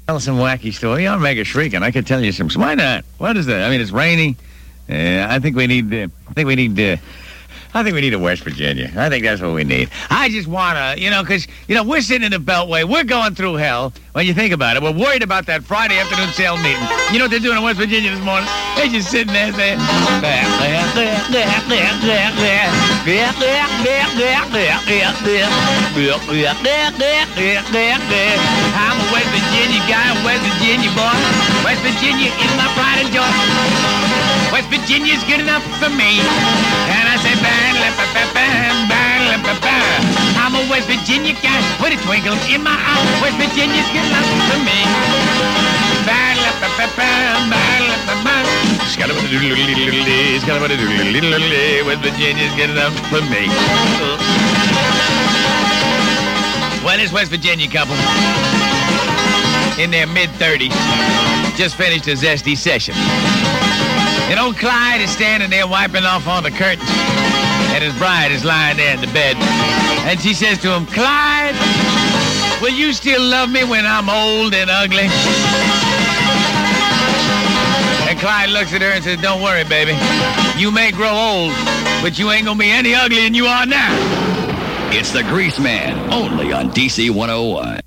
Tell some wacky story. I'll make a shrieking. I could tell you some. Why not? What is that? I mean, it's rainy. I think we need a West Virginia. I think that's what we need. I just want to, because, we're sitting in the Beltway. We're going through hell. When you think about it, we're worried about that Friday afternoon sale meeting. You know what they're doing in West Virginia this morning? They're just sitting there saying, I'm a West Virginia guy, a West Virginia boy. West Virginia is my pride and joy. West Virginia's good enough for me. And I say, I'm a West Virginia guy with a twinkle in my eye. West Virginia's good enough for me. West Virginia's good enough for me. Well, this West Virginia couple in their mid-30s just finished a zesty session. And old Clyde is standing there wiping off all the curtains, and his bride is lying there in the bed. And she says to him, Clyde, will you still love me when I'm old and ugly? And Clyde looks at her and says, don't worry, baby. You may grow old, but you ain't gonna be any uglier than you are now. It's the Grease Man, only on DC 101.